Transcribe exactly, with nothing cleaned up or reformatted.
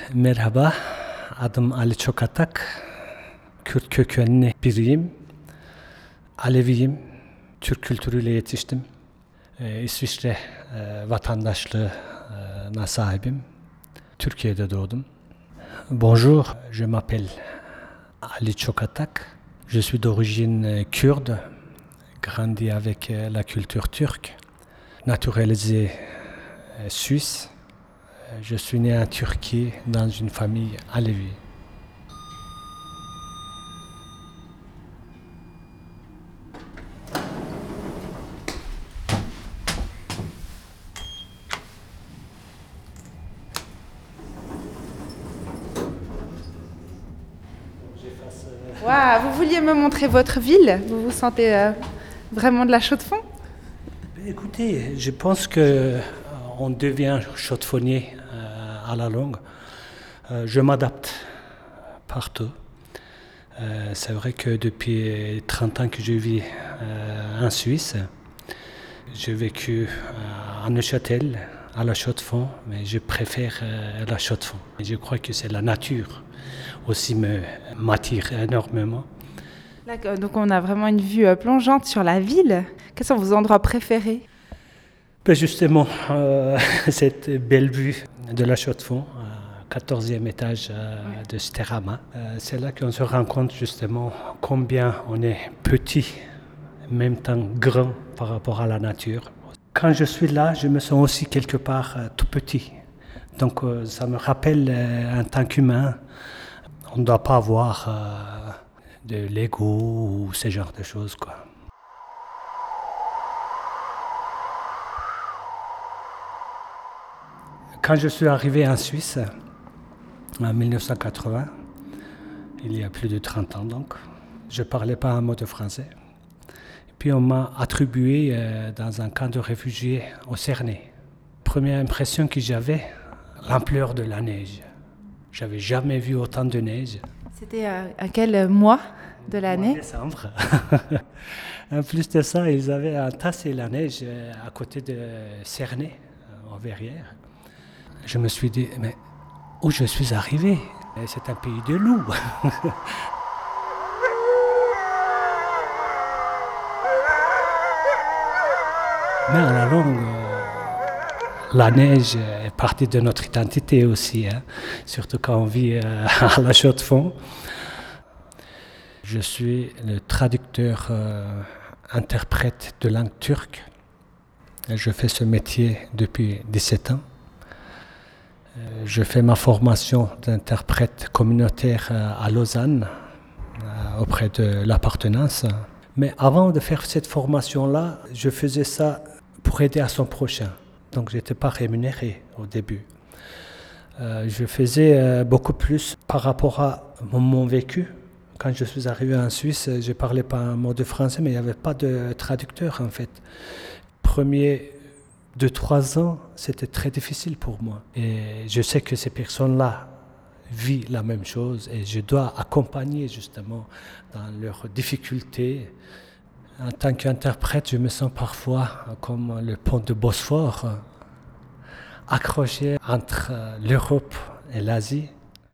Merhaba, adım Ali Çokatak. Kürt kökenli biriyim. Aleviyim. Türk kültürüyle yetiştim. Ee, İsviçre e, vatandaşlığına sahibim. Türkiye'de doğdum. Bonjour, je m'appelle Ali Çokatak. Je suis d'origine kurde, grandi avec la culture turque, naturalisé suisse. Je suis né en Turquie dans une famille alevi. Wow, vous vouliez me montrer votre ville? Vous vous sentez euh, vraiment de la Chaux-de-Fonds? Écoutez, je pense qu'on devient chaux-de-fonnier euh, à la longue. Euh, je m'adapte partout. Euh, c'est vrai que depuis trente ans que je vis euh, en Suisse, j'ai vécu euh, à Neuchâtel, à la Chaux-de-Fonds, mais je préfère euh, la Chaux-de-Fonds. Je crois que c'est la nature aussi me m'attire énormément. D'accord, donc on a vraiment une vue euh, plongeante sur la ville. Quels sont vos endroits préférés? Ben justement, euh, cette belle vue de la Chaux-de-Fonds, euh, quatorzième étage euh, de Sterama, euh, c'est là qu'on se rend compte justement combien on est petit, en même temps grand par rapport à la nature. Quand je suis là, je me sens aussi quelque part euh, tout petit. Donc euh, ça me rappelle euh, en tant qu'humain, on ne doit pas avoir euh, de l'ego ou ce genre de choses, quoi. Quand je suis arrivé en Suisse, en dix-neuf cent quatre-vingts, il y a plus de trente ans donc, je ne parlais pas un mot de français. Et puis on m'a attribué euh, dans un camp de réfugiés au Cernay. Première impression que j'avais, l'ampleur de la neige. J'avais jamais vu autant de neige. C'était euh, à quel mois de l'année? En décembre. En plus de ça, ils avaient entassé la neige à côté de Cernay, en Verrières. Je me suis dit, mais où je suis arrivé? C'est un pays de loups. Mais à la longue, la neige est partie de notre identité aussi, hein, surtout quand on vit à la Chaux-de-Fonds. Je suis le traducteur euh, interprète de langue turque. Je fais ce métier depuis dix-sept ans. Je fais ma formation d'interprète communautaire à Lausanne, auprès de l'appartenance. Mais avant de faire cette formation-là, je faisais ça pour aider à son prochain. Donc je n'étais pas rémunéré au début. Euh, je faisais euh, beaucoup plus par rapport à mon, mon vécu. Quand je suis arrivé en Suisse, je ne parlais pas un mot de français, mais il n'y avait pas de traducteur en fait. Premier deux, trois ans, c'était très difficile pour moi. Et je sais que ces personnes-là vivent la même chose et je dois accompagner justement dans leurs difficultés. En tant qu'interprète, je me sens parfois comme le pont de Bosphore, accroché entre l'Europe et l'Asie.